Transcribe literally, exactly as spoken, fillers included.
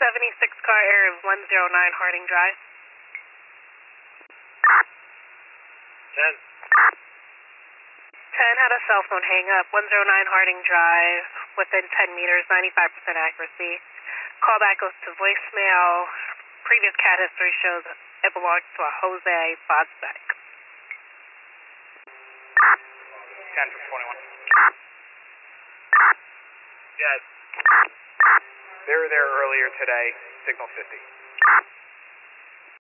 seventy-six car area of one oh nine Harding Drive. ten. ten had a cell phone hang up, one oh nine Harding Drive, within ten meters, ninety-five percent accuracy. Callback goes to voicemail. Previous cat history shows it belongs to a Jose Bodzek. ten from twenty-one. Yes. They were there earlier today, signal fifty.